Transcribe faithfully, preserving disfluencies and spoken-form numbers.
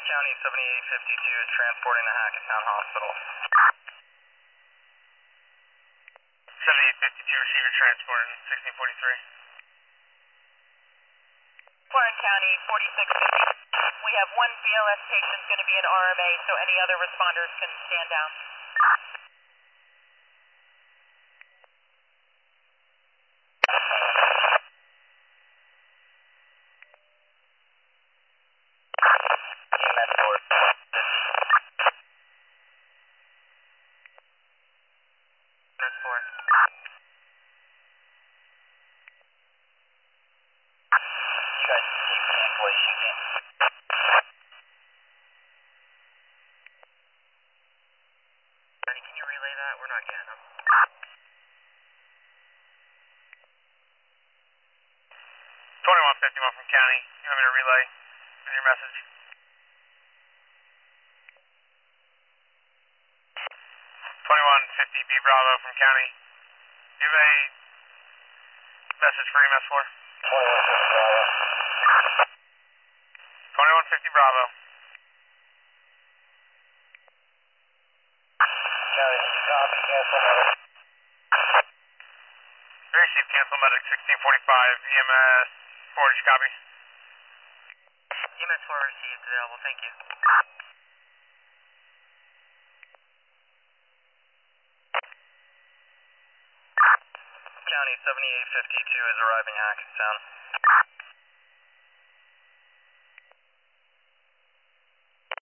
County seventy-eight fifty-two is transporting to Hackettstown Hospital. seventy-eight fifty-two, receiver transporting sixteen forty-three. Warren County forty-six fifty. We have one B L S patient going to be in R M A, so any other responders can stand down. Can you relay that? We're not getting them. twenty-one fifty-one from County. You want me to relay in your message? twenty-one fifty B Bravo from County. Do you have a message for E M S four? twenty-one fifty Bravo. Receive cancel medic sixteen forty-five E M S four, did you copy? E M S four received, available, thank you. County seventy-eight fifty-two is arriving Hackettstown.